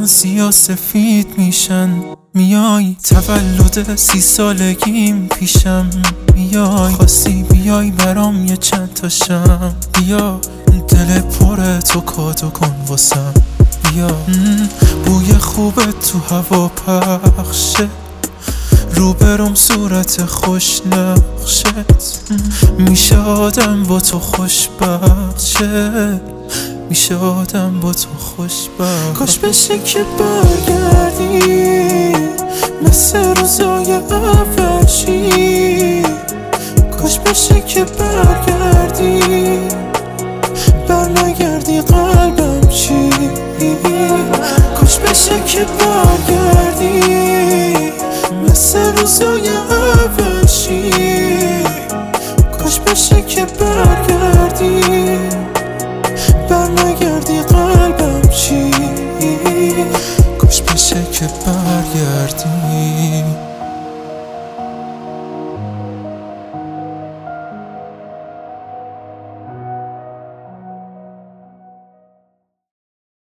سیاه سفید میشن. میای تولد 30 سالگیم پیشم، میای خواستی بیای برام یه چند تا شم. بیا دل پر تو کادو کن واسم، بیا بوی خوبه تو هوا پخشه، روبروم صورت خوش نقشت. میشه آدم با تو خوشبخت شه، میشه آدم با تو خوشبخت. کاش بشه که برگردی مثل روزای اولشی، کاش بشه که برگردی برنگردی قلبم چی. کاش بشه که برگردی مثل روزای اولشی، کاش بشه که برگردی برنگردی قلبم چی. کاش بشه که برگردی.